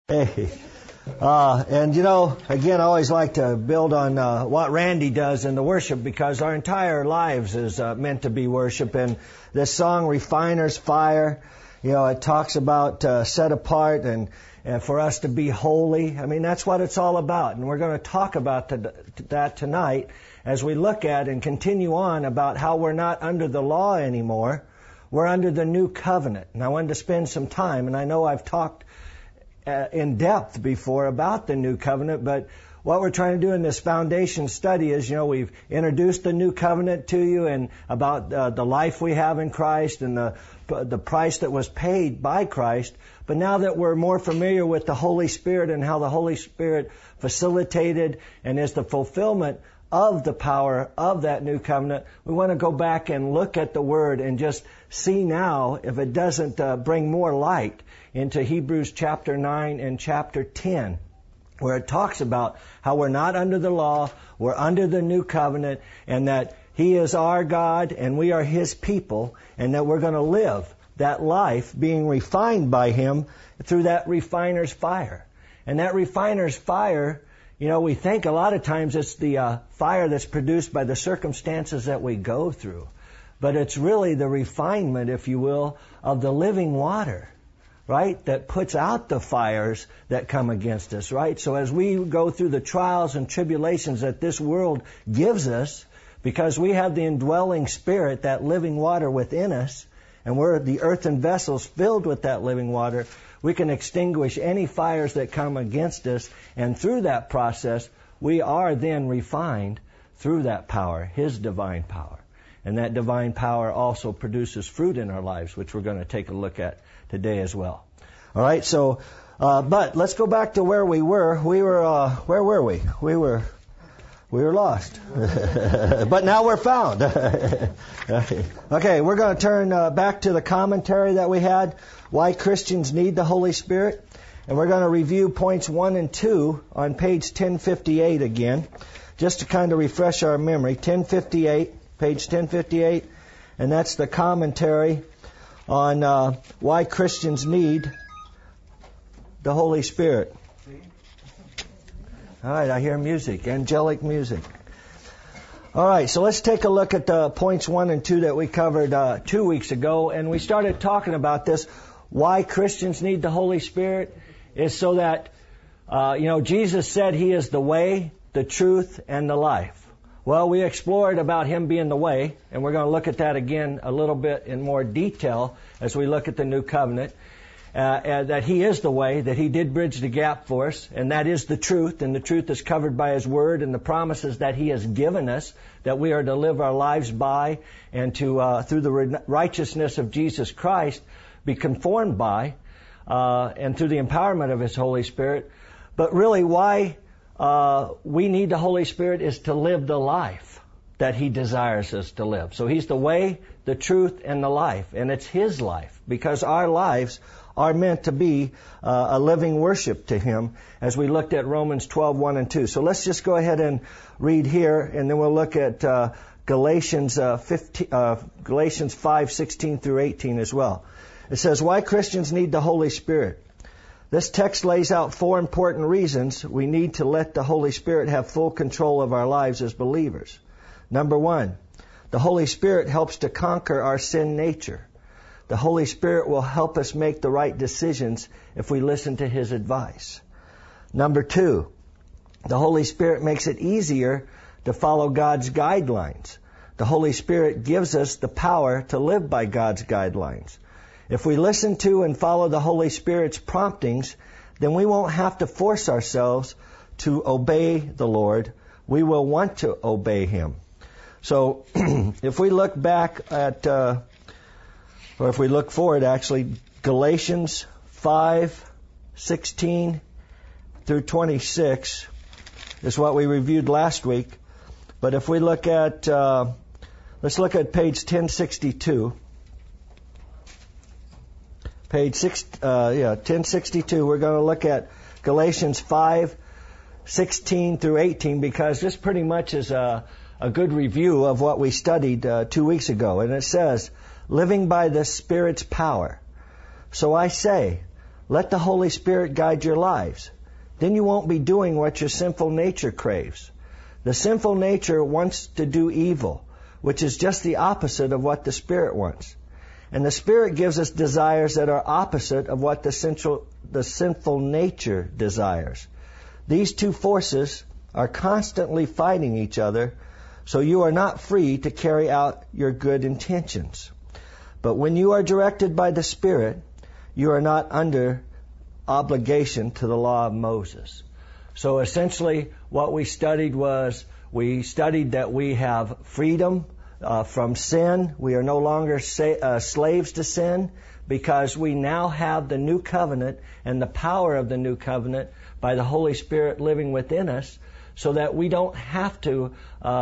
Hey. And again, I always like to build on what Randy does in the worship, because our entire lives is meant to be worship. And this song, Refiner's Fire, it talks about set apart and for us to be holy. I mean, that's what it's all about. And we're going to talk about that tonight as we look at and continue on about how we're not under the law anymore. We're under the new covenant. And I wanted to spend some time, and I know I've talked in depth before about the new covenant, but what we're trying to do in this foundation study is, we've introduced the new covenant to you and about the life we have in Christ and the price that was paid by Christ. But now that we're more familiar with the Holy Spirit and how the Holy Spirit facilitated and is the fulfillment of the power of that new covenant, we want to go back and look at the Word and just see now if it doesn't bring more light into Hebrews chapter 9 and chapter 10, where it talks about how we're not under the law, we're under the new covenant, and that He is our God and we are His people, and that we're going to live that life being refined by Him through that refiner's fire. And that refiner's fire, we think a lot of times it's the fire that's produced by the circumstances that we go through. But it's really the refinement, if you will, of the living water, right, that puts out the fires that come against us, right? So as we go through the trials and tribulations that this world gives us, because we have the indwelling Spirit, that living water within us, and we're the earthen vessels filled with that living water, we can extinguish any fires that come against us, and through that process, we are then refined through that power, His divine power. And that divine power also produces fruit in our lives, which we're going to take a look at today as well. All right, so, but let's go back to where we were. Where were we? We were lost. But now we're found. Okay, we're going to turn back to the commentary that we had, Why Christians Need the Holy Spirit. And we're going to review points 1 and 2 on page 1058 again, just to kind of refresh our memory. 1058, page 1058, and that's the commentary on why Christians need the Holy Spirit. All right, I hear music, angelic music. All right, so let's take a look at the points 1 and 2 that we covered 2 weeks ago, and we started talking about this. Why Christians need the Holy Spirit is so that, Jesus said He is the way, the truth, and the life. Well, we explored about Him being the way, and we're going to look at that again a little bit in more detail as we look at the new covenant. That He is the way, that He did bridge the gap for us, and that is the truth, and the truth is covered by His Word and the promises that He has given us that we are to live our lives by, and to, through the righteousness of Jesus Christ, be conformed by, and through the empowerment of His Holy Spirit. But really why we need the Holy Spirit is to live the life that He desires us to live. So He's the way, the truth, and the life, and it's His life, because our lives are meant to be a living worship to Him, as we looked at Romans 12:1 and 2. So let's just go ahead and read here, and then we'll look at Galatians 5:16 through 18 as well. It says, why Christians need the Holy Spirit. This text lays out 4 important reasons we need to let the Holy Spirit have full control of our lives as believers. Number 1, the Holy Spirit helps to conquer our sin nature. The Holy Spirit will help us make the right decisions if we listen to His advice. Number 2, the Holy Spirit makes it easier to follow God's guidelines. The Holy Spirit gives us the power to live by God's guidelines. If we listen to and follow the Holy Spirit's promptings, then we won't have to force ourselves to obey the Lord. We will want to obey Him. So if we look back at, or if we look forward actually, Galatians 5:16 through 26 is what we reviewed last week. But if we look at, let's look at page 1062. Page 1062, we're going to look at Galatians 5:16 through 18, because this pretty much is a good review of what we studied 2 weeks ago. And it says, living by the Spirit's power. So I say, Let the Holy Spirit guide your lives. Then you won't be doing what your sinful nature craves. The sinful nature wants to do evil, which is just the opposite of what the Spirit wants. And the Spirit gives us desires that are opposite of what the sinful nature desires. These two forces are constantly fighting each other, so you are not free to carry out your good intentions. But when you are directed by the Spirit, you are not under obligation to the law of Moses. So essentially what we studied that we have freedom from sin. We are no longer slaves to sin, because we now have the new covenant and the power of the new covenant by the Holy Spirit living within us, so that we don't have to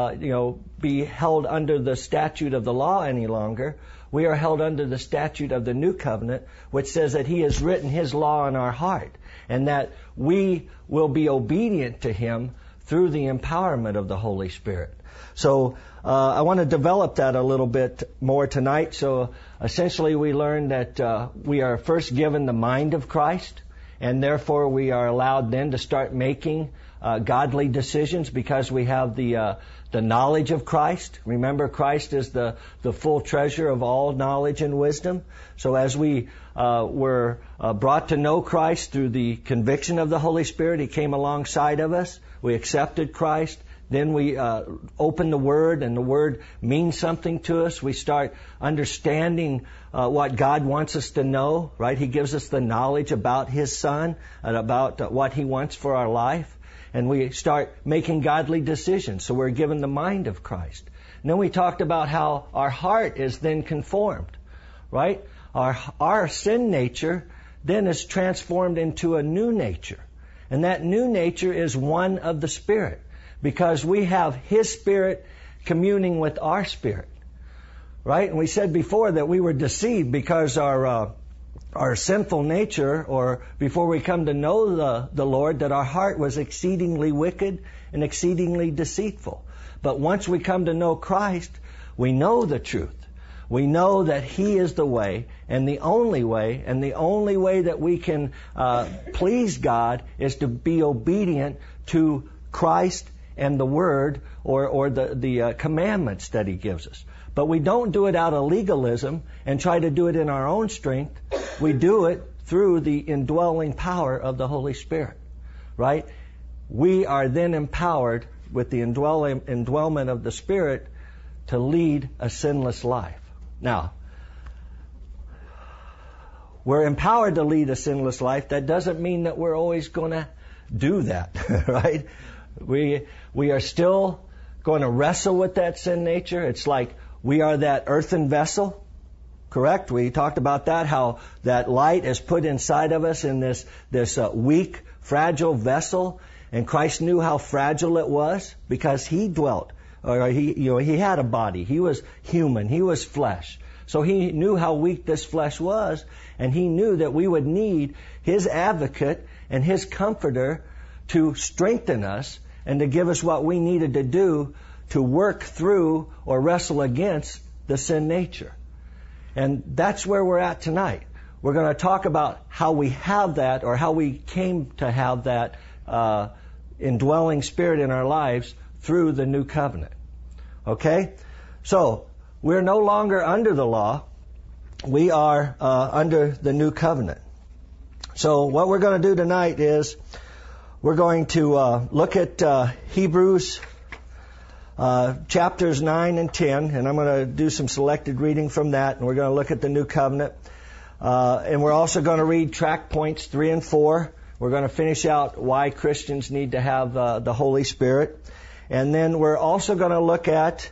be held under the statute of the law any longer. We are held under the statute of the new covenant, which says that He has written His law in our heart, and that we will be obedient to Him through the empowerment of the Holy Spirit. So I want to develop that a little bit more tonight. So essentially we learned that we are first given the mind of Christ, and therefore we are allowed then to start making godly decisions because we have the knowledge of Christ. Remember, Christ is the full treasure of all knowledge and wisdom. So as we were brought to know Christ through the conviction of the Holy Spirit, He came alongside of us. We accepted Christ. Then we open the Word, and the Word means something to us. We start understanding what God wants us to know, right? He gives us the knowledge about His Son and about what He wants for our life. And we start making godly decisions. So we're given the mind of Christ. And then we talked about how our heart is then conformed, right? Our sin nature then is transformed into a new nature. And that new nature is one of the Spirit, because we have His Spirit communing with our spirit, right? And we said before that we were deceived because our sinful nature, or before we come to know the Lord, that our heart was exceedingly wicked and exceedingly deceitful. But once we come to know Christ, we know the truth. We know that He is the way, and the only way that we can please God is to be obedient to Christ and the Word, or the commandments that He gives us. But we don't do it out of legalism and try to do it in our own strength. We do it through the indwelling power of the Holy Spirit, right? We are then empowered with the indwellment of the Spirit to lead a sinless life. Now, we're empowered to lead a sinless life. That doesn't mean that we're always going to do that, right? We are still going to wrestle with that sin nature. It's like we are that earthen vessel, correct? We talked about that, how that light is put inside of us in this weak, fragile vessel. And Christ knew how fragile it was because He dwelt, or He had a body. He was human. He was flesh. So He knew how weak this flesh was, and He knew that we would need His advocate and His comforter to strengthen us and to give us what we needed to do to work through or wrestle against the sin nature. And that's where we're at tonight. We're going to talk about how we have that, or how we came to have that indwelling Spirit in our lives through the new covenant. Okay? So, we're no longer under the law. We are under the new covenant. So what we're going to do tonight is we're going to look at Hebrews chapters 9 and 10, and I'm going to do some selected reading from that, and we're going to look at the new covenant. And we're also going to read track points 3 and 4. We're going to finish out why Christians need to have the Holy Spirit. And then we're also going to look at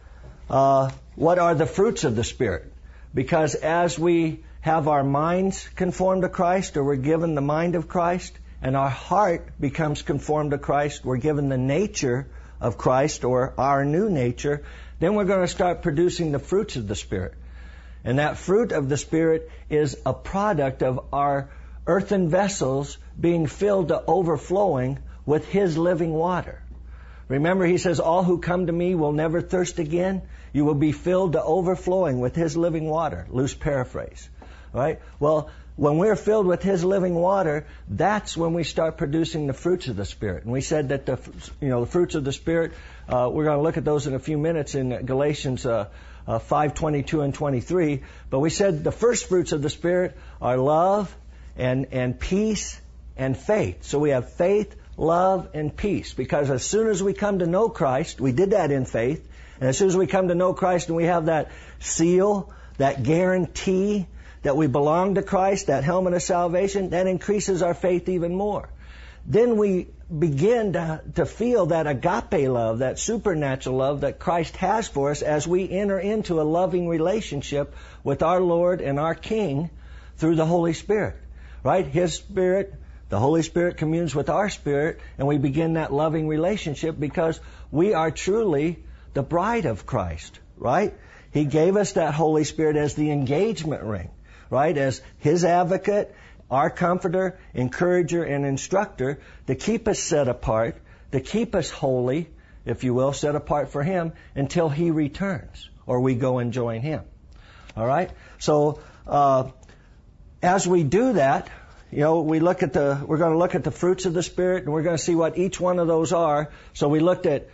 what are the fruits of the Spirit. Because as we have our minds conformed to Christ, or we're given the mind of Christ, and our heart becomes conformed to Christ, we're given the nature of Christ, or our new nature, then we're going to start producing the fruits of the Spirit. And that fruit of the Spirit is a product of our earthen vessels being filled to overflowing with His living water. Remember, He says, all who come to me will never thirst again. You will be filled to overflowing with His living water. Loose paraphrase. right? Well, when we're filled with His living water, that's when we start producing the fruits of the Spirit. And we said that the fruits of the Spirit, we're going to look at those in a few minutes in Galatians 5:22 and 23. But we said the first fruits of the Spirit are love and peace and faith. So we have faith, love, and peace. Because as soon as we come to know Christ, we did that in faith. And as soon as we come to know Christ and we have that seal, that guarantee that we belong to Christ, that helmet of salvation, that increases our faith even more. Then we begin to feel that agape love, that supernatural love that Christ has for us as we enter into a loving relationship with our Lord and our King through the Holy Spirit. Right? His Spirit, the Holy Spirit communes with our spirit, and we begin that loving relationship because we are truly the bride of Christ. Right? He gave us that Holy Spirit as the engagement ring. Right? As His advocate, our comforter, encourager, and instructor to keep us set apart, to keep us holy, if you will, set apart for Him until He returns or we go and join Him. All right? So, as we do that, we're going to look at the fruits of the Spirit, and we're going to see what each one of those are. So we looked at,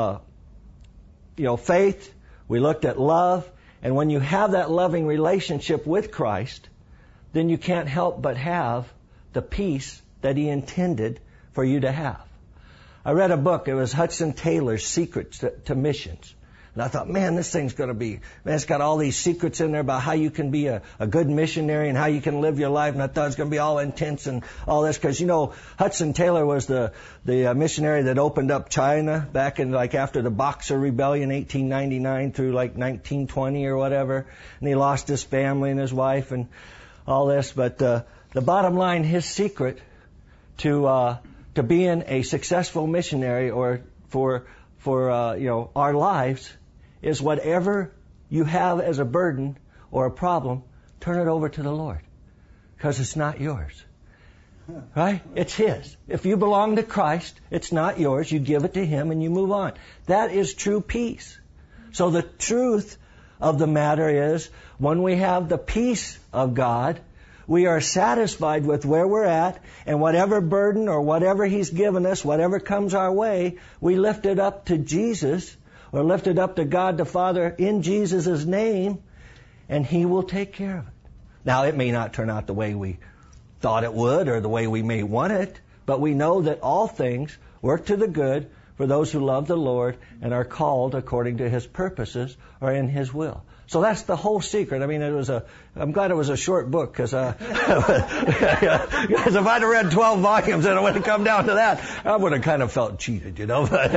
faith, we looked at love, and when you have that loving relationship with Christ, then you can't help but have the peace that He intended for you to have. I read a book. It was Hudson Taylor's Secrets to Missions. And I thought, man, this thing's going to be, it's got all these secrets in there about how you can be a good missionary and how you can live your life. And I thought it was going to be all intense and all this because, Hudson Taylor was the missionary that opened up China back in after the Boxer Rebellion, 1899 through 1920 or whatever. And he lost his family and his wife and all this. But the bottom line, his secret to being a successful missionary or for our lives is whatever you have as a burden or a problem, turn it over to the Lord. Because it's not yours. Right? It's His. If you belong to Christ, it's not yours. You give it to Him and you move on. That is true peace. So the truth of the matter is, when we have the peace of God, we are satisfied with where we're at, and whatever burden or whatever He's given us, whatever comes our way, we lift it up to Jesus, or lift it up to God the Father in Jesus' name, and He will take care of it. Now, it may not turn out the way we thought it would, or the way we may want it, but we know that all things work to the good for those who love the Lord and are called according to His purposes or in His will. So that's the whole secret. I mean, I'm glad it was a short book because if I'd have read 12 volumes and it would have come down to that, I would have kind of felt cheated, But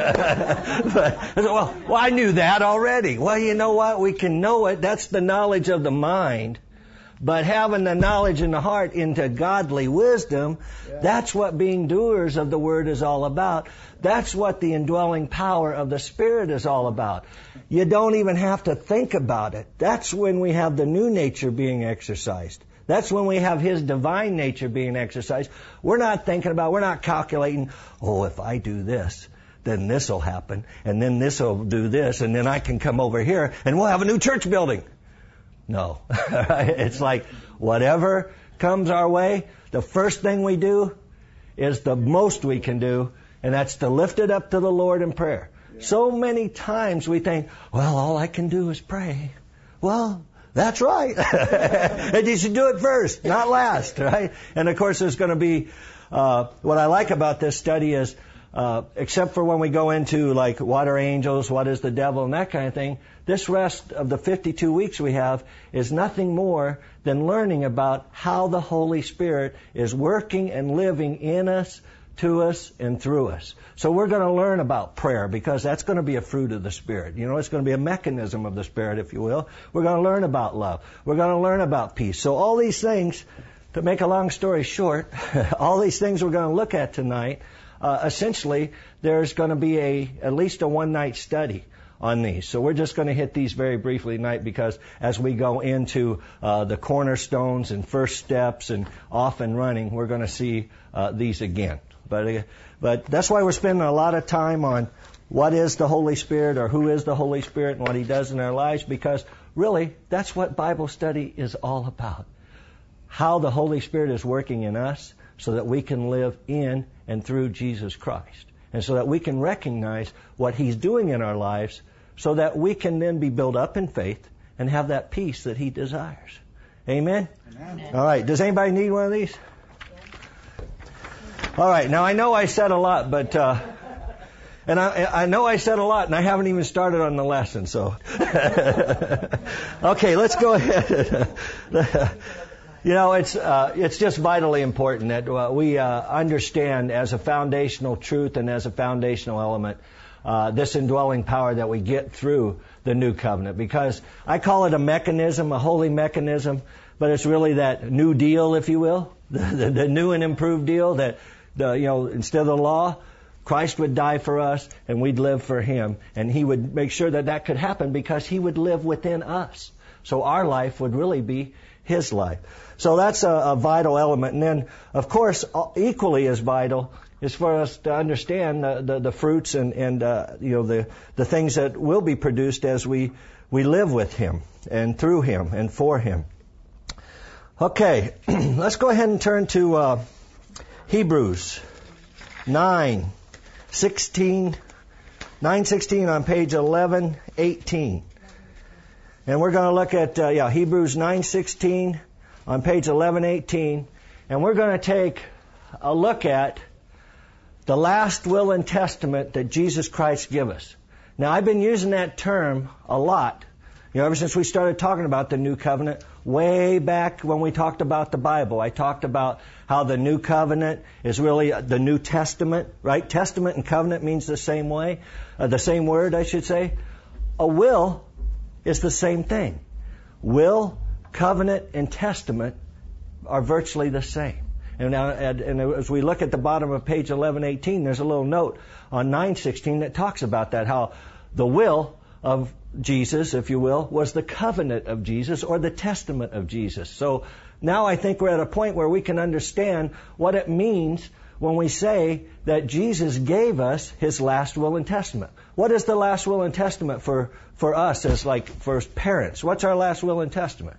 I knew that already. Well, you know what? We can know it. That's the knowledge of the mind. But having the knowledge in the heart into godly wisdom, that's what being doers of the Word is all about. That's what the indwelling power of the Spirit is all about. You don't even have to think about it. That's when we have the new nature being exercised. That's when we have His divine nature being exercised. We're not calculating, if I do this, then this will happen, and then this will do this, and then I can come over here, and we'll have a new church building. No. It's like whatever comes our way, the first thing we do is the most we can do, and that's to lift it up to the Lord in prayer. Yeah. So many times we think, all I can do is pray. Well, that's right. And you should do it first, not last, right? And of course there's going to be, what I like about this study is, except for when we go into what are angels, what is the devil, and that kind of thing, this rest of the 52 weeks we have is nothing more than learning about how the Holy Spirit is working and living in us, to us, and through us. So we're going to learn about prayer because that's going to be a fruit of the Spirit. It's going to be a mechanism of the Spirit, if you will. We're going to learn about love. We're going to learn about peace. So all these things, to make a long story short, all these things we're going to look at tonight, essentially, there's going to be at least a one-night study on these. So we're just going to hit these very briefly tonight because as we go into the cornerstones and first steps and off and running, we're going to see these again. But that's why we're spending a lot of time on what is the Holy Spirit or who is the Holy Spirit and what He does in our lives, because really that's what Bible study is all about. how the Holy Spirit is working in us so that we can live in and through Jesus Christ. And so that we can recognize what He's doing in our lives so that we can then be built up in faith and have that peace that He desires. Amen? Amen. All right. Does anybody need one of these? All right. Now, I know I said a lot, but... And I know I said a lot, and I haven't even started on the lesson, so. Okay, let's go ahead. It's just vitally important that we understand as a foundational truth and as a foundational element this indwelling power that we get through the new covenant. Because I call it a mechanism, a holy mechanism, but it's really that new deal, if you will, the new and improved deal that, instead of the law, Christ would die for us, and we'd live for Him. And He would make sure that that could happen because He would live within us. So our life would really be His life. So that's a vital element. And then, of course, equally as vital is for us to understand the fruits and the things that will be produced as we live with Him and through Him and for Him. Okay, let's go ahead and turn to Hebrews 9:16 on page 1118. And we're going to look at Hebrews 9:16 on page 1118. And we're going to take a look at the last will and testament that Jesus Christ gave us. Now, I've been using that term a lot, ever since we started talking about the new covenant. Way back when we talked about the Bible, I talked about how the new covenant is really the New Testament, right? Testament and covenant means the same way, the same word, I should say. A will is the same thing. Will, covenant, and testament are virtually the same. And as we look at the bottom of page 1118, there's a little note on 9:16 that talks about that, how the will of Jesus, if you will, was the covenant of Jesus or the testament of Jesus. So now I think we're at a point where we can understand what it means when we say that Jesus gave us His last will and testament. What is the last will and testament for us as for parents? What's our last will and testament?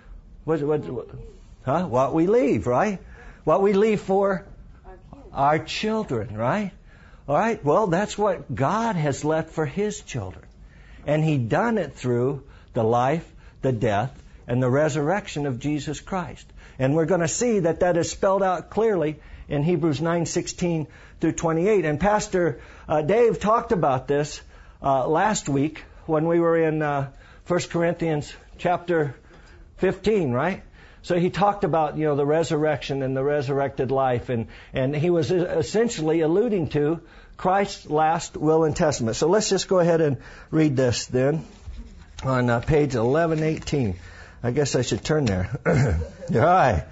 What we leave, right? What we leave for our children, right? All right, well, that's what God has left for His children. And He done it through the life, the death, and the resurrection of Jesus Christ. And we're going to see that that is spelled out clearly in Hebrews 9:16 through 28. And Pastor Dave talked about this last week when we were in 1 Corinthians chapter 15, right? So he talked about, the resurrection and the resurrected life. And he was essentially alluding to Christ's last will and testament. So let's just go ahead and read this then on page 1118. I guess I should turn there. All right.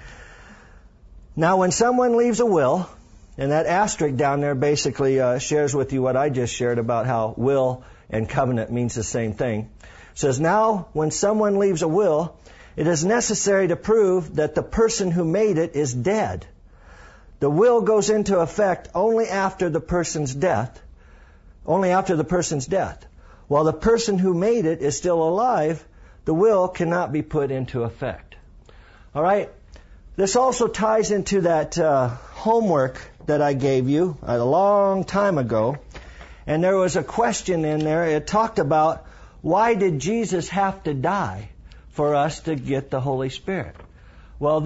Now, when someone leaves a will, and that asterisk down there basically shares with you what I just shared about how will and covenant means the same thing. It says, now, when someone leaves a will, it is necessary to prove that the person who made it is dead. The will goes into effect only after the person's death. While the person who made it is still alive, the will cannot be put into effect. All right? This also ties into that homework that I gave you a long time ago. And there was a question in there. It talked about, why did Jesus have to die for us to get the Holy Spirit? Well,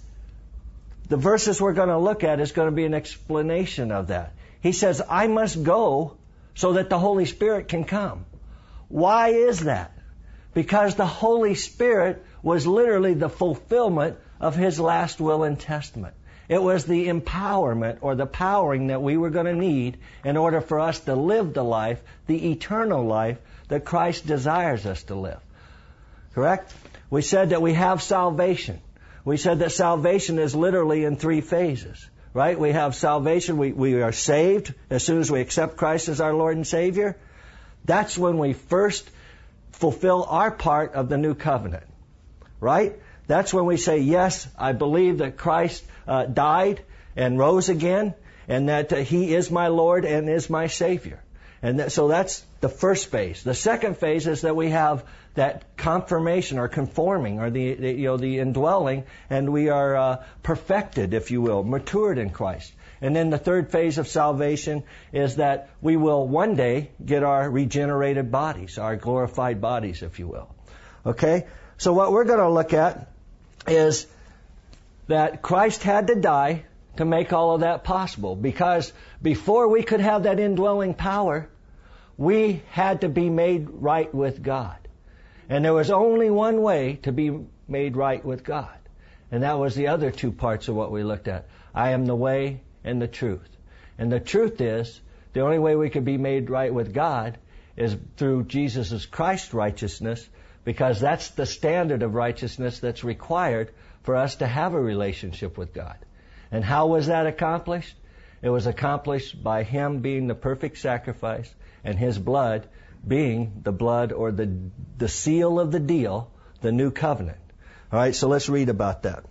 the verses we're going to look at is going to be an explanation of that. He says, I must go so that the Holy Spirit can come. Why is that? Because the Holy Spirit was literally the fulfillment of His last will and testament. It was the empowerment or the powering that we were going to need in order for us to live the life, the eternal life that Christ desires us to live. Correct? We said that we have salvation. We said that salvation is literally in 3 phases, right? We have salvation. We are saved as soon as we accept Christ as our Lord and Savior. That's when we first fulfill our part of the new covenant, right? That's when we say, yes, I believe that Christ died and rose again, and that He is my Lord and is my Savior. And so that's the first phase. The second phase is that we have that confirmation or conforming or the indwelling, and we are perfected, if you will, matured in Christ. And then the third phase of salvation is that we will one day get our regenerated bodies, our glorified bodies, if you will. Okay? So what we're going to look at is that Christ had to die to make all of that possible. Because before we could have that indwelling power, we had to be made right with God. And there was only one way to be made right with God. And that was the other two parts of what we looked at. I am the way and the truth. And the truth is, the only way we could be made right with God is through Jesus Christ's righteousness, because that's the standard of righteousness that's required for us to have a relationship with God. And how was that accomplished? It was accomplished by Him being the perfect sacrifice and His blood being the blood or the seal of the deal, the new covenant. All right, so let's read about that.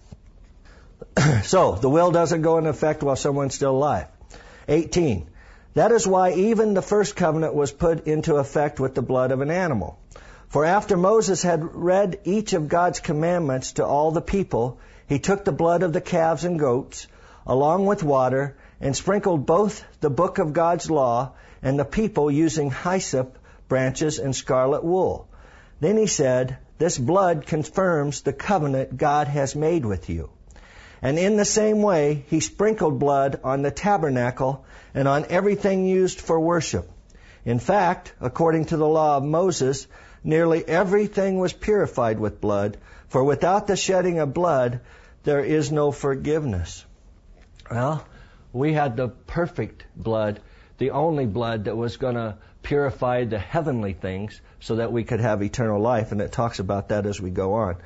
So, the will doesn't go into effect while someone's still alive. 18. That is why even the first covenant was put into effect with the blood of an animal. For after Moses had read each of God's commandments to all the people, he took the blood of the calves and goats, along with water, and sprinkled both the book of God's law and the people using hyssop branches and scarlet wool. Then he said, "This blood confirms the covenant God has made with you." And in the same way, he sprinkled blood on the tabernacle and on everything used for worship. In fact, according to the law of Moses, nearly everything was purified with blood, for without the shedding of blood, there is no forgiveness. Well, we had the perfect blood, the only blood that was going to purify the heavenly things so that we could have eternal life, and it talks about that as we go on.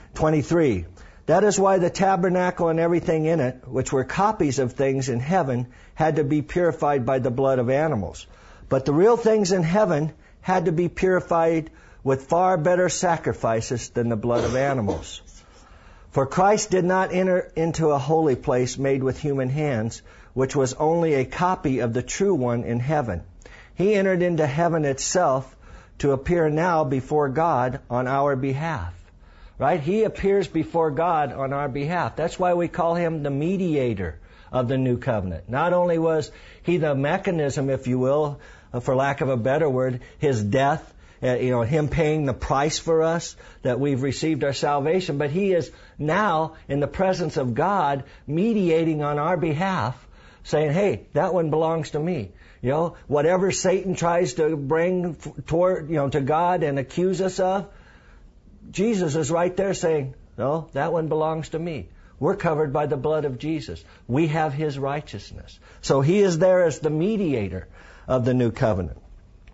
23. That is why the tabernacle and everything in it, which were copies of things in heaven, had to be purified by the blood of animals. But the real things in heaven had to be purified with far better sacrifices than the blood of animals. For Christ did not enter into a holy place made with human hands, which was only a copy of the true one in heaven. He entered into heaven itself to appear now before God on our behalf. Right? He appears before God on our behalf. That's why we call Him the mediator of the new covenant. Not only was He the mechanism, if you will, for lack of a better word, His death, Him paying the price for us, that we've received our salvation, but He is now in the presence of God mediating on our behalf, saying, hey, that one belongs to me. Whatever Satan tries to bring toward, to God and accuse us of, Jesus is right there saying, no, that one belongs to me. We're covered by the blood of Jesus. We have His righteousness. So He is there as the mediator of the new covenant.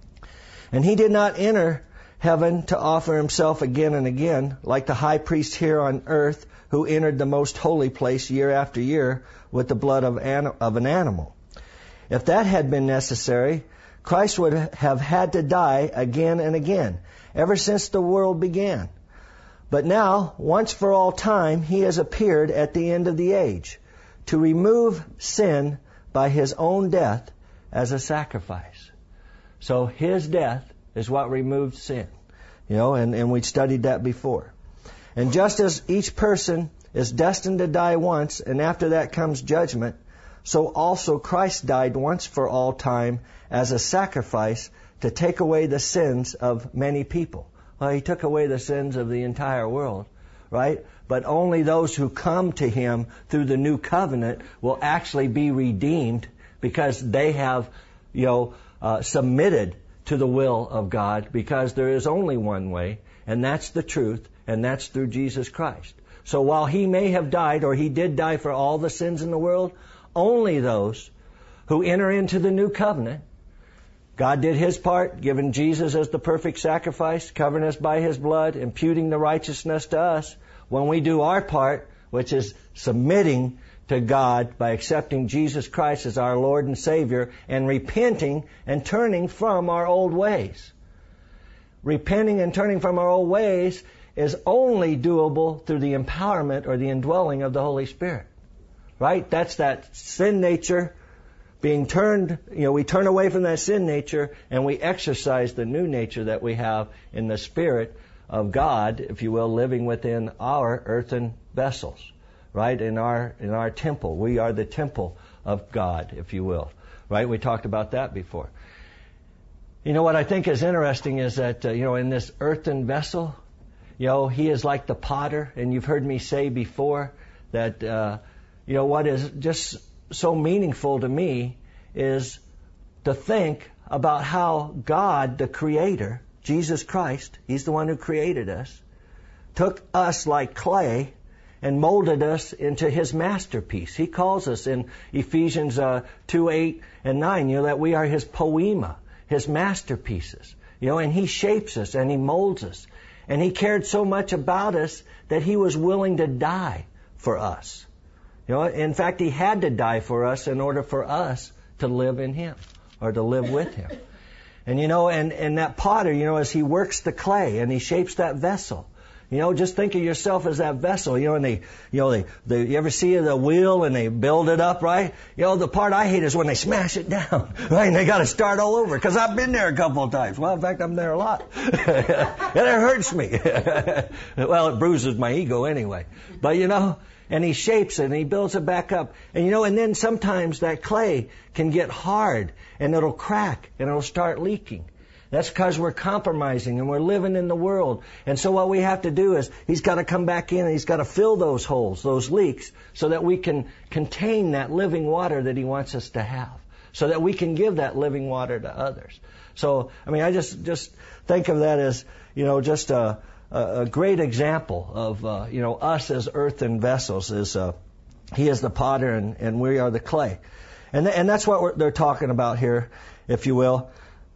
And He did not enter heaven to offer Himself again and again, like the high priest here on earth who entered the most holy place year after year with the blood of an animal. If that had been necessary, Christ would have had to die again and again, ever since the world began. But now, once for all time, He has appeared at the end of the age to remove sin by His own death as a sacrifice. So His death is what removed sin. And we studied that before. And just as each person is destined to die once, and after that comes judgment, so also Christ died once for all time as a sacrifice to take away the sins of many people. Well, He took away the sins of the entire world, right? But only those who come to Him through the new covenant will actually be redeemed because they have, submitted to the will of God, because there is only one way, and that's the truth, and that's through Jesus Christ. So while He may have died, or He did die for all the sins in the world, only those who enter into the new covenant, God did His part, giving Jesus as the perfect sacrifice, covering us by His blood, imputing the righteousness to us. When we do our part, which is submitting to God by accepting Jesus Christ as our Lord and Savior and repenting and turning from our old ways. Repenting and turning from our old ways is only doable through the empowerment or the indwelling of the Holy Spirit. Right? That's that sin nature being turned, we turn away from that sin nature and we exercise the new nature that we have in the Spirit of God, if you will, living within our earthen vessels, right? In our temple. We are the temple of God, if you will, right? We talked about that before. What I think is interesting is that, in this earthen vessel, he is like the potter, and you've heard me say before that, what is just so meaningful to me is to think about how God, the Creator, Jesus Christ, He's the one who created us, took us like clay and molded us into His masterpiece. He calls us in Ephesians 2:8 and 9, that we are His poema, His masterpieces. And He shapes us and He molds us. And He cared so much about us that He was willing to die for us. In fact, He had to die for us in order for us to live in Him or to live with Him. And and that potter, as he works the clay and he shapes that vessel, just think of yourself as that vessel, and they you ever see the wheel and they build it up, right? The part I hate is when they smash it down, right? And they got to start all over, because I've been there a couple of times. Well, in fact, I'm there a lot. And it hurts me. Well, it bruises my ego anyway. But and he shapes it and he builds it back up. And and then sometimes that clay can get hard and it'll crack and it'll start leaking. That's because we're compromising and we're living in the world. And so what we have to do is He's got to come back in and He's got to fill those holes, those leaks, so that we can contain that living water that He wants us to have, so that we can give that living water to others. So, I just think of that as, just a great example of, us as earthen vessels. He is the potter and we are the clay. And that's what they're talking about here, if you will.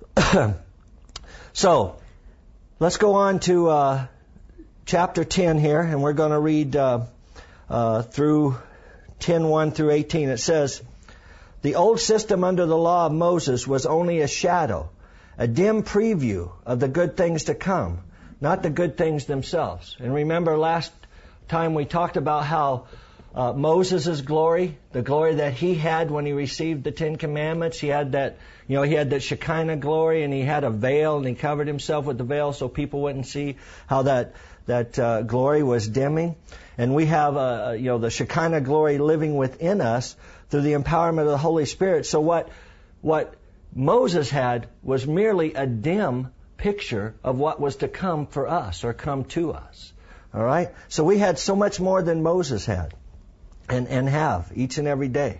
So, let's go on to chapter 10 here, and we're going to read through 10:1 through 18. It says, "The old system under the law of Moses was only a shadow, a dim preview of the good things to come, not the good things themselves." And remember last time we talked about how Moses' glory, the glory that he had when he received the Ten Commandments, he had that, he had that Shekinah glory, and he had a veil, and he covered himself with the veil so people wouldn't see how that glory was dimming. And we have, the Shekinah glory living within us through the empowerment of the Holy Spirit. So what Moses had was merely a dim picture of what was to come for us or come to us. All right? So we had so much more than Moses had and have each and every day.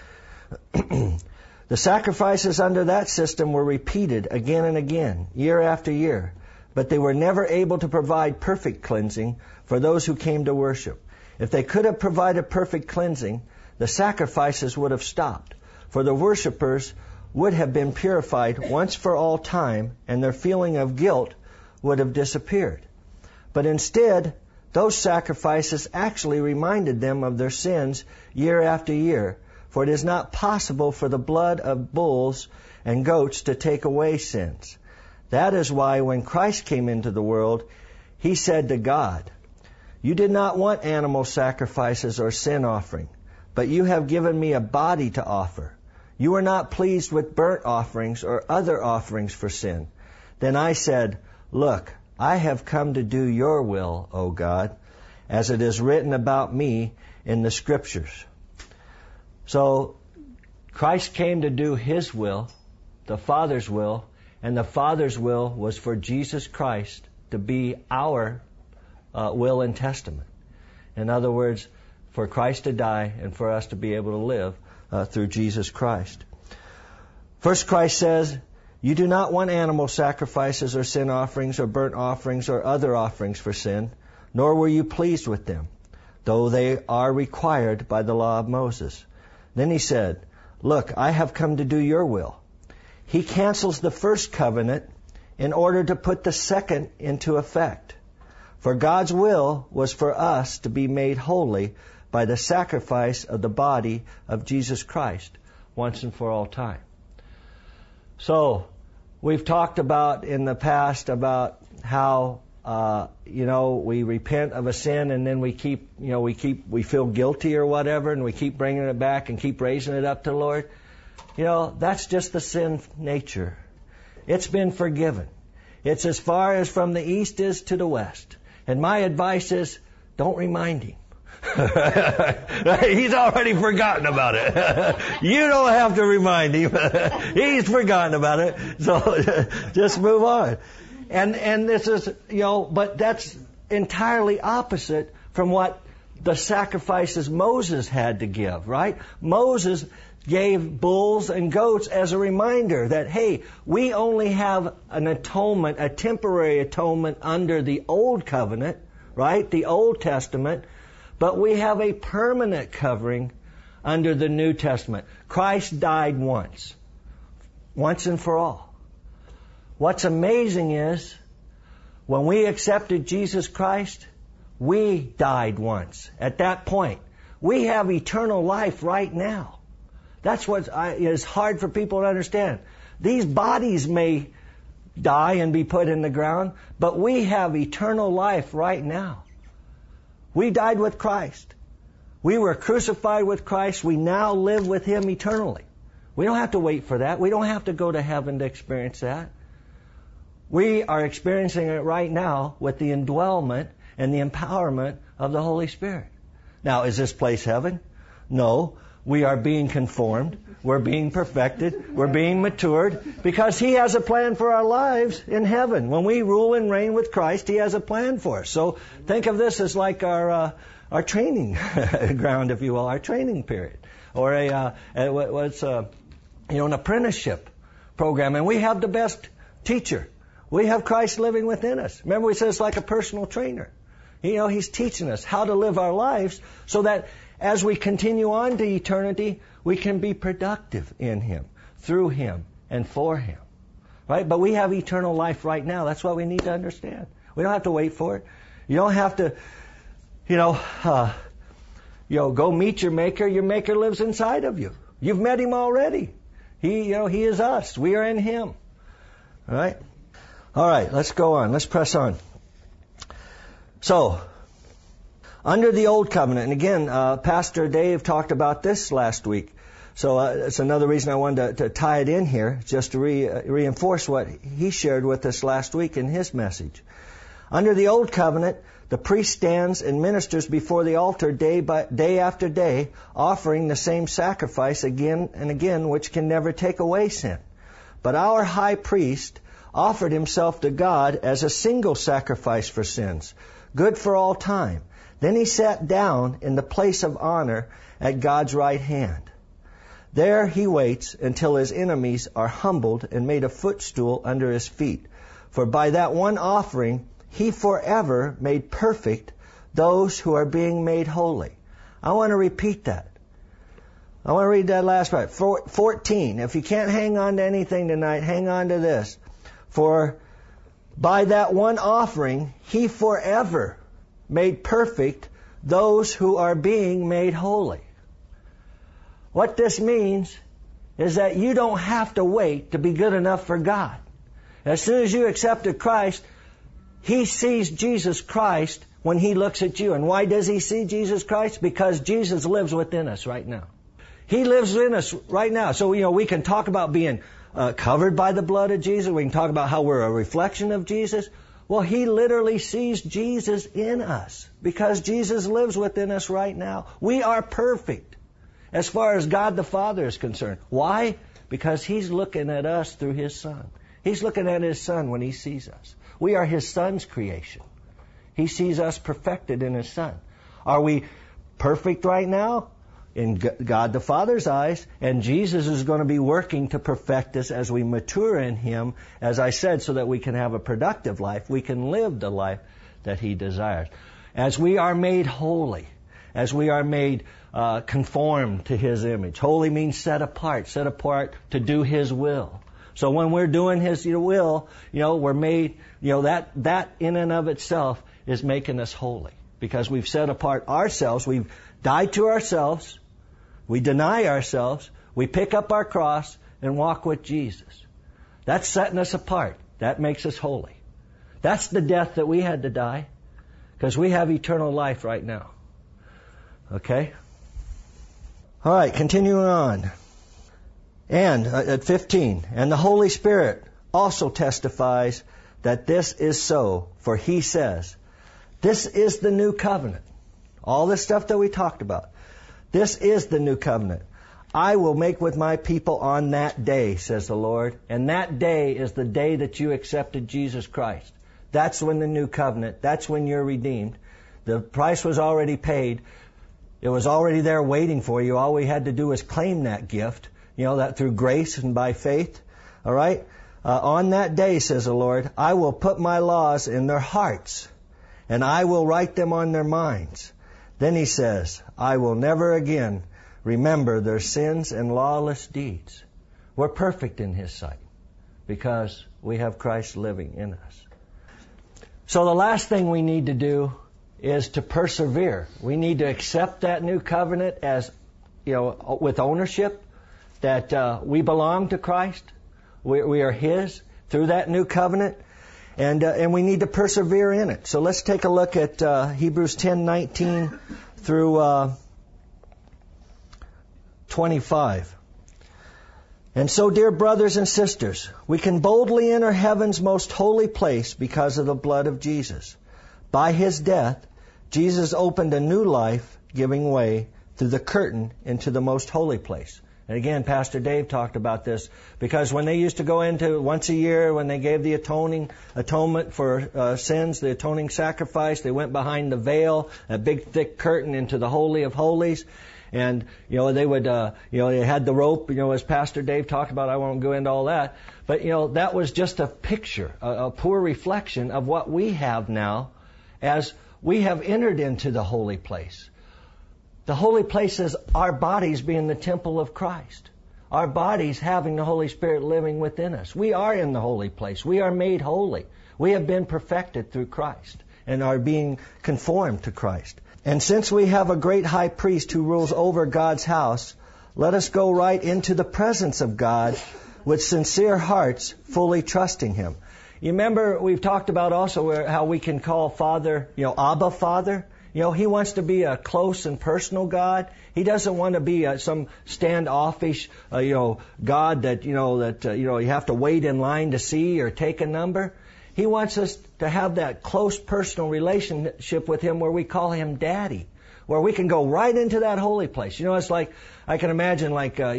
The sacrifices under that system were repeated again and again, year after year, but they were never able to provide perfect cleansing for those who came to worship. If they could have provided perfect cleansing, the sacrifices would have stopped, for the worshipers would have been purified once for all time, and their feeling of guilt would have disappeared. But instead, those sacrifices actually reminded them of their sins year after year, for it is not possible for the blood of bulls and goats to take away sins. That is why when Christ came into the world, He said to God, "You did not want animal sacrifices or sin offering, but you have given me a body to offer. You were not pleased with burnt offerings or other offerings for sin. Then I said, Look, I have come to do your will, O God, as it is written about me in the Scriptures." So Christ came to do His will, the Father's will, and the Father's will was for Jesus Christ to be our will and testament. In other words, for Christ to die and for us to be able to live through Jesus Christ. First, Christ says, "You do not want animal sacrifices or sin offerings or burnt offerings or other offerings for sin, nor were you pleased with them, though they are required by the law of Moses." Then He said, "Look, I have come to do your will." He cancels the first covenant in order to put the second into effect. For God's will was for us to be made holy by the sacrifice of the body of Jesus Christ once and for all time. So, we've talked about in the past about how, we repent of a sin and then we feel guilty or whatever, and we keep bringing it back and keep raising it up to the Lord. That's just the sin nature. It's been forgiven. It's as far as from the east is to the west. And my advice is, don't remind him. He's already forgotten about it. You don't have to remind him. He's forgotten about it. So just move on. And this is, but that's entirely opposite from what the sacrifices Moses had to give, right? Moses gave bulls and goats as a reminder that, hey, we only have an atonement, a temporary atonement under the Old Covenant, right? The Old Testament. But we have a permanent covering under the New Testament. Christ died once and for all. What's amazing is, when we accepted Jesus Christ, we died once. At that point, we have eternal life right now. That's what is hard for people to understand. These bodies may die and be put in the ground, but we have eternal life right now. We died with Christ. We were crucified with Christ. We now live with Him eternally. We don't have to wait for that. We don't have to go to heaven to experience that. We are experiencing it right now with the indwellment and the empowerment of the Holy Spirit. Now, is this place heaven? No. We are being conformed. We're being perfected. We're being matured because He has a plan for our lives in heaven. When we rule and reign with Christ, He has a plan for us. So think of this as like our training ground, if you will, our training period, or an apprenticeship program. And we have the best teacher. We have Christ living within us. Remember, we said it's like a personal trainer. He's teaching us how to live our lives so that as we continue on to eternity, we can be productive in Him, through Him, and for Him. Right? But we have eternal life right now. That's what we need to understand. We don't have to wait for it. You don't have to, go meet your Maker. Your Maker lives inside of you. You've met Him already. He is us. We are in Him. All right? All right, let's go on. Let's press on. So, under the Old Covenant, and again, Pastor Dave talked about this last week. So it's another reason I wanted to tie it in here, just to reinforce what he shared with us last week in his message. Under the Old Covenant, the priest stands and ministers before the altar day after day, offering the same sacrifice again and again, which can never take away sin. But our high priest offered himself to God as a single sacrifice for sins, good for all time. Then he sat down in the place of honor at God's right hand. There he waits until his enemies are humbled and made a footstool under his feet. For by that one offering, he forever made perfect those who are being made holy. I want to repeat that. I want to read that last part. 14. If you can't hang on to anything tonight, hang on to this. For by that one offering, he forever made perfect those who are being made holy. What this means is that you don't have to wait to be good enough for God. As soon as you accepted Christ, He sees Jesus Christ when He looks at you. And why does He see Jesus Christ? Because Jesus lives within us right now. He lives in us right now. So, we can talk about being covered by the blood of Jesus. We can talk about how we're a reflection of Jesus. Well, He literally sees Jesus in us because Jesus lives within us right now. We are perfect as far as God the Father is concerned. Why? Because He's looking at us through His Son. He's looking at His Son when He sees us. We are His Son's creation. He sees us perfected in His Son. Are we perfect right now? In God the Father's eyes, and Jesus is going to be working to perfect us as we mature in Him, as I said, so that we can have a productive life. We can live the life that He desires. As we are made holy, as we are made conformed to His image. Holy means set apart to do His will. So when we're doing His will, we're made, that in and of itself is making us holy. Because we've set apart ourselves, we've died to ourselves, we deny ourselves, we pick up our cross and walk with Jesus. That's setting us apart. That makes us holy. That's the death that we had to die, because we have eternal life right now. Okay? All right, continuing on. And at 15, and the Holy Spirit also testifies that this is so, for He says, this is the new covenant. All this stuff that we talked about. This is the new covenant. I will make with my people on that day, says the Lord. And that day is the day that you accepted Jesus Christ. That's when the new covenant, that's when you're redeemed. The price was already paid. It was already there waiting for you. All we had to do was claim that gift, that through grace and by faith. All right? On that day, says the Lord, I will put my laws in their hearts, and I will write them on their minds. Then He says, I will never again remember their sins and lawless deeds. We're perfect in His sight because we have Christ living in us. So the last thing we need to do is to persevere. We need to accept that new covenant as, with ownership, that we belong to Christ. We are His through that new covenant, and we need to persevere in it. So let's take a look at Hebrews 10:19 through 25. And so, dear brothers and sisters, we can boldly enter heaven's most holy place because of the blood of Jesus. By His death, Jesus opened a new life, giving way through the curtain into the most holy place. And again, Pastor Dave talked about this, because when they used to go into once a year, when they gave the atonement for sins, the atoning sacrifice, they went behind the veil, a big thick curtain into the Holy of Holies. And, they would, they had the rope, as Pastor Dave talked about. I won't go into all that. But, that was just a picture, a poor reflection of what we have now as we have entered into the holy place. The holy place is our bodies being the temple of Christ. Our bodies having the Holy Spirit living within us. We are in the holy place. We are made holy. We have been perfected through Christ and are being conformed to Christ. And since we have a great high priest who rules over God's house, let us go right into the presence of God with sincere hearts, fully trusting Him. You remember we've talked about also how we can call Father, Abba Father. He wants to be a close and personal God. He doesn't want to be some standoffish, God that, you have to wait in line to see or take a number. He wants us to have that close personal relationship with Him where we call Him Daddy, where we can go right into that holy place. It's like, I can imagine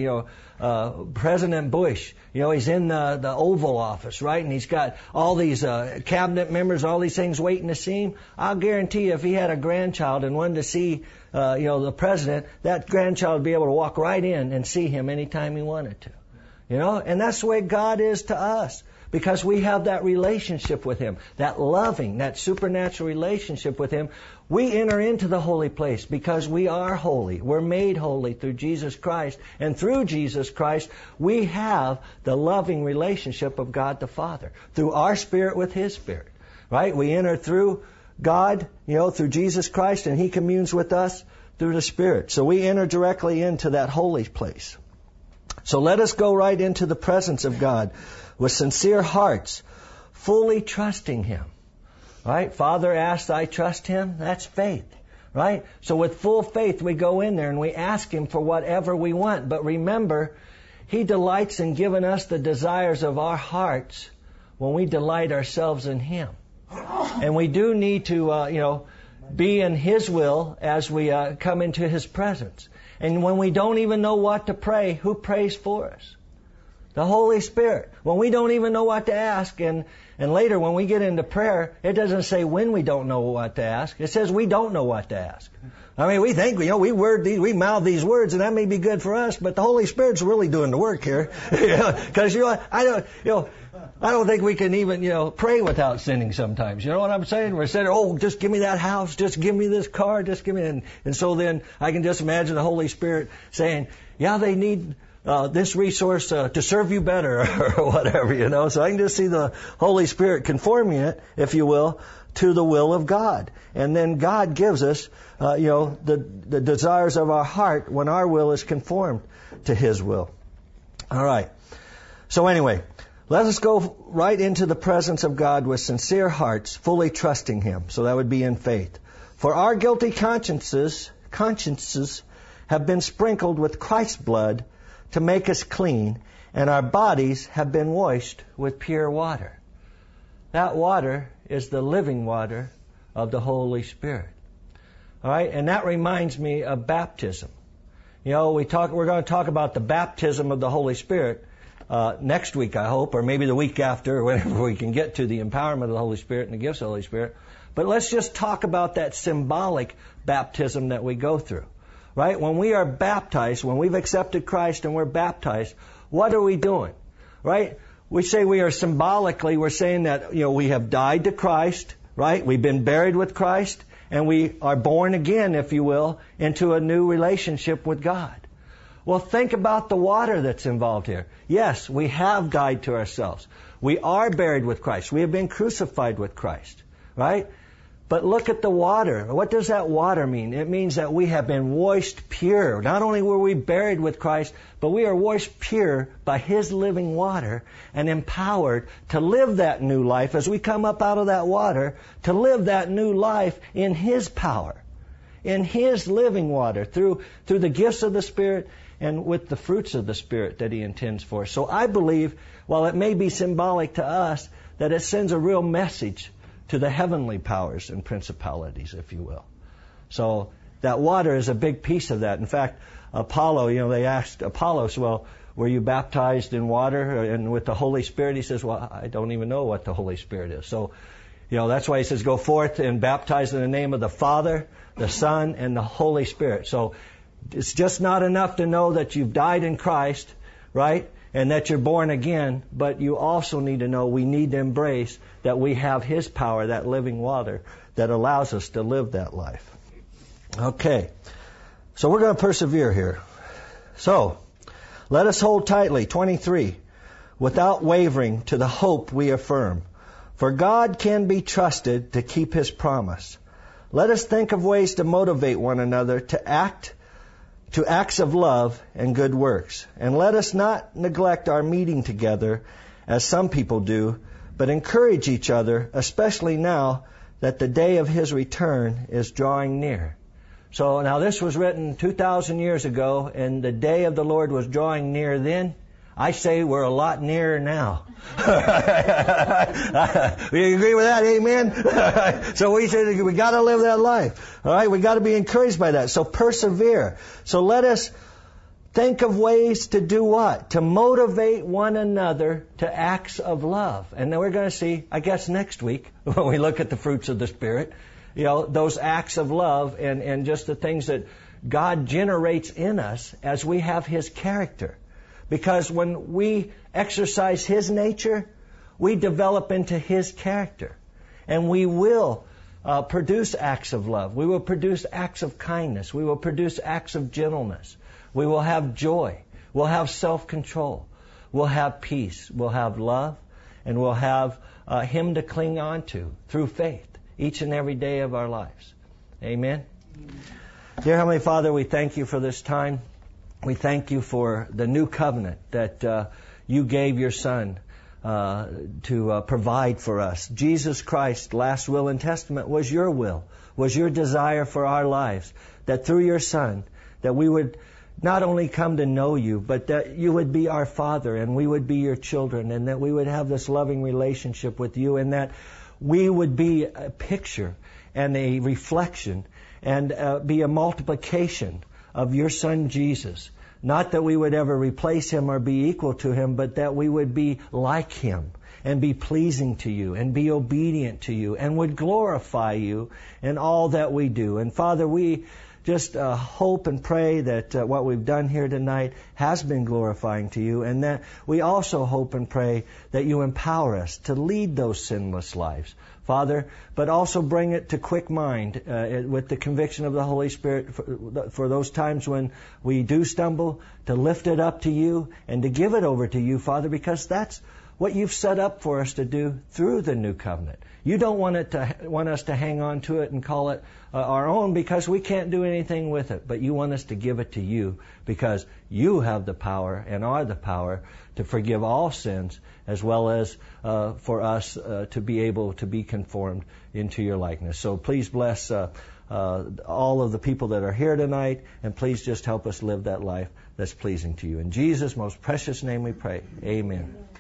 President Bush, he's in the Oval Office, right? And he's got all these cabinet members, all these things waiting to see him. I'll guarantee you if he had a grandchild and wanted to see, the president, that grandchild would be able to walk right in and see him anytime he wanted to. And that's the way God is to us. Because we have that relationship with Him, that loving, that supernatural relationship with Him. We enter into the holy place because we are holy. We're made holy through Jesus Christ. And through Jesus Christ, we have the loving relationship of God the Father. Through our spirit with His Spirit. Right? We enter through God, through Jesus Christ, and He communes with us through the Spirit. So we enter directly into that holy place. So let us go right into the presence of God with sincere hearts, fully trusting Him. Right? Father asks, I trust Him. That's faith. Right? So with full faith, we go in there and we ask Him for whatever we want. But remember, He delights in giving us the desires of our hearts when we delight ourselves in Him. And we do need to, be in His will as we come into His presence. And when we don't even know what to pray, who prays for us? The Holy Spirit. When we don't even know what to ask, and later when we get into prayer, it doesn't say when we don't know what to ask. It says we don't know what to ask. I mean, we think, we mouth these words, and that may be good for us, but the Holy Spirit's really doing the work here. Because, I don't think we can even, pray without sinning sometimes. You know what I'm saying? We're saying, just give me that house, just give me this car, just give me, and so then I can just imagine the Holy Spirit saying, yeah, they need this resource to serve you better or whatever, So I can just see the Holy Spirit conforming it, if you will, to the will of God. And then God gives us, the desires of our heart when our will is conformed to His will. All right. So anyway, let us go right into the presence of God with sincere hearts, fully trusting Him. So that would be in faith. For our guilty consciences have been sprinkled with Christ's blood to make us clean, and our bodies have been washed with pure water. That water is the living water of the Holy Spirit. All right, and that reminds me of baptism. You know, we're going to talk about the baptism of the Holy Spirit next week, I hope, or maybe the week after, or whenever we can get to the empowerment of the Holy Spirit and the gifts of the Holy Spirit. But let's just talk about that symbolic baptism that we go through. Right? When we are baptized, when we've accepted Christ and we're baptized, what are we doing? Right? We say we are symbolically, we're saying that, we have died to Christ, right? We've been buried with Christ, and we are born again, if you will, into a new relationship with God. Well, think about the water that's involved here. Yes, we have died to ourselves. We are buried with Christ. We have been crucified with Christ, right? But look at the water. What does that water mean? It means that we have been washed pure. Not only were we buried with Christ, but we are washed pure by His living water and empowered to live that new life as we come up out of that water, to live that new life in His power, in His living water, through the gifts of the Spirit and with the fruits of the Spirit that He intends for us. So I believe, while it may be symbolic to us, that it sends a real message to the heavenly powers and principalities, if you will. So that water is a big piece of that. In fact, Apollo, they asked Apollos, well, were you baptized in water and with the Holy Spirit? He says, well, I don't even know what the Holy Spirit is. So, that's why he says, go forth and baptize in the name of the Father, the Son, and the Holy Spirit. So it's just not enough to know that you've died in Christ, right? And that you're born again, but you also need to know, we need to embrace that we have His power, that living water, that allows us to live that life. Okay, so we're going to persevere here. So, let us hold tightly, 23, without wavering to the hope we affirm. For God can be trusted to keep His promise. Let us think of ways to motivate one another to acts of love and good works. And let us not neglect our meeting together, as some people do, but encourage each other, especially now that the day of His return is drawing near. So now this was written 2,000 years ago, and the day of the Lord was drawing near then. I say we're a lot nearer now. We agree with that, amen? So we said we got to live that life. All right, we got to be encouraged by that. So persevere. So let us think of ways to do what? To motivate one another to acts of love. And then we're going to see, I guess next week, when we look at the fruits of the Spirit, those acts of love and just the things that God generates in us as we have His character. Because when we exercise His nature, we develop into His character. And we will produce acts of love. We will produce acts of kindness. We will produce acts of gentleness. We will have joy. We'll have self-control. We'll have peace. We'll have love. And we'll have Him to cling on to through faith each and every day of our lives. Amen? Dear Heavenly Father, we thank You for this time. We thank You for the new covenant that You gave Your Son to provide for us. Jesus Christ's last will and testament was Your will, was Your desire for our lives, that through Your Son, that we would not only come to know You, but that You would be our Father and we would be Your children, and that we would have this loving relationship with You, and that we would be a picture and a reflection and be a multiplication of Your Son Jesus. Not that we would ever replace Him or be equal to Him, but that we would be like Him and be pleasing to You and be obedient to You and would glorify You in all that we do. And Father, we just hope and pray that what we've done here tonight has been glorifying to You, and that we also hope and pray that You empower us to lead those sinless lives, Father, but also bring it to quick mind with the conviction of the Holy Spirit for those times when we do stumble, to lift it up to You and to give it over to You, Father, because that's what you've set up for us to do through the new covenant. You don't want us to hang on to it and call it our own because we can't do anything with it. But you want us to give it to you because you have the power and are the power to forgive all sins, as well as for us to be able to be conformed into your likeness. So please bless all of the people that are here tonight, and please just help us live that life that's pleasing to you. In Jesus' most precious name we pray. Amen.